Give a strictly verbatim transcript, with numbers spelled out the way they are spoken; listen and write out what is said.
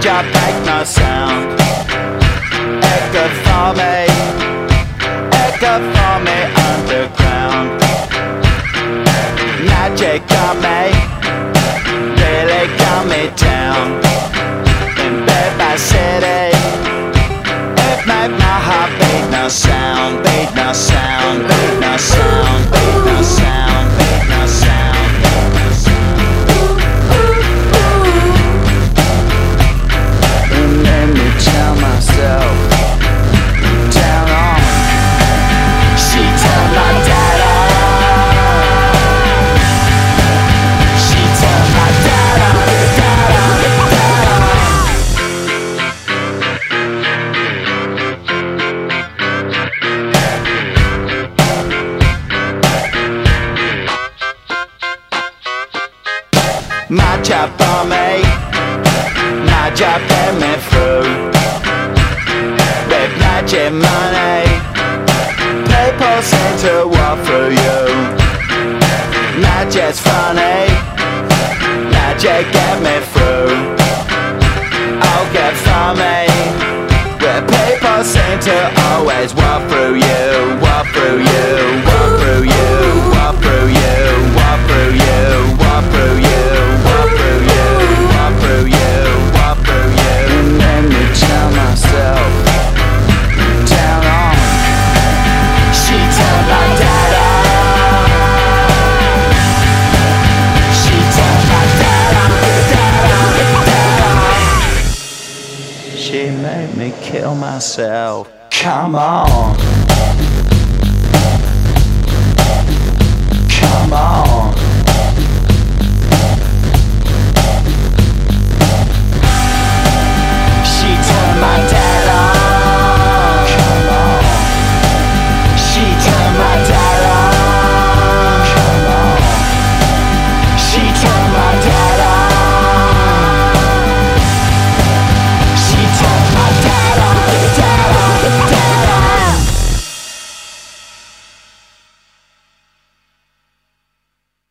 job make no sound. Echo for me, echo for me underground. Magic on me, really got me down. In Bed Bath City, it made my heart beat no sound, beat no sound, beat no sound, beat no sound, beat no sound, beat no sound. And let me tell myself, down on. She told my dada. She told my dada, dada, dada. My job for me, my job get me through. With magic money, people seem to walk through you. Magic's funny, magic get me through. Oh, get for me, where people seem to always walk through you, walk through you, walk through you, walk through you, walk through you, walk through you, walk through you, walk through you, walk through you. And let me tell myself, down on. She told my dada. She told my dada, dada, dada. She made me kill myself. Come on.